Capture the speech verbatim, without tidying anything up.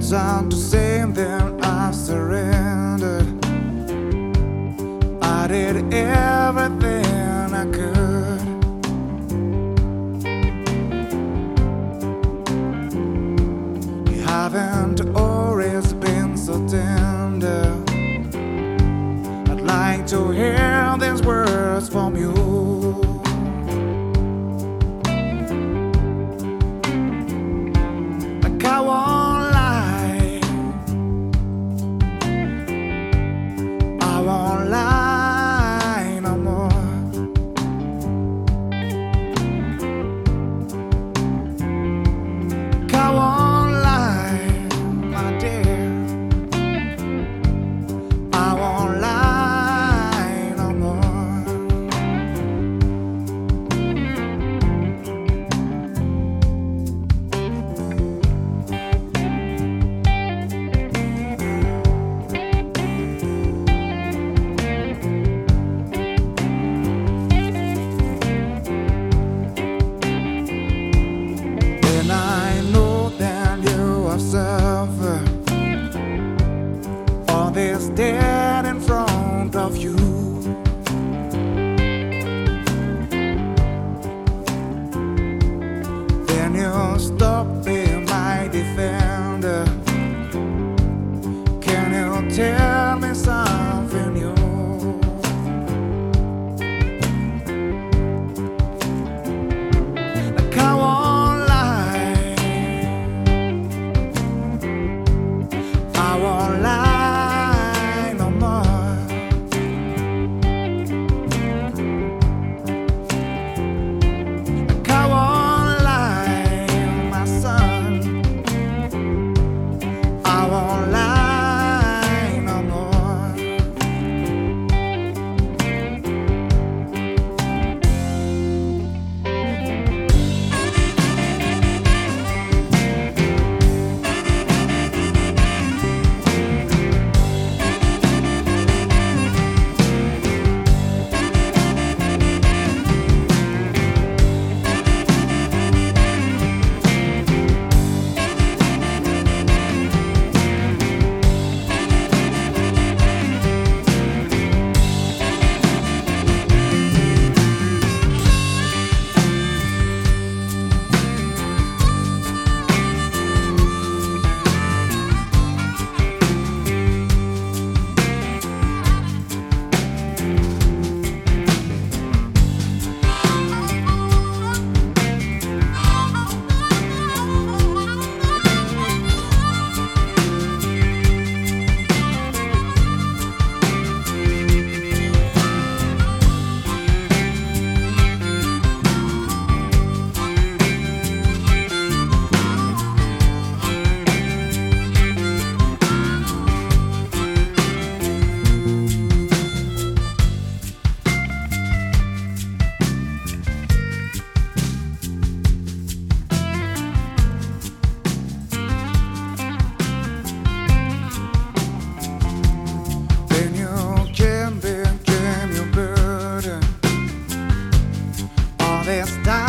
time to say then I surrendered. I did everything I could. You haven't always been so tender. I'd like to hear these words from you. Like I won't lie, I won't lie no more. Like I won't lie, my dear, I won't lie no more. And I know that you have suffered all this dead in front of you. Then you stop being my defender. Can you tell me something new? Like I won't lie, I won't lie no more. Like I won't lie, my son, I won't lie no more. Then you can become your burden. All this time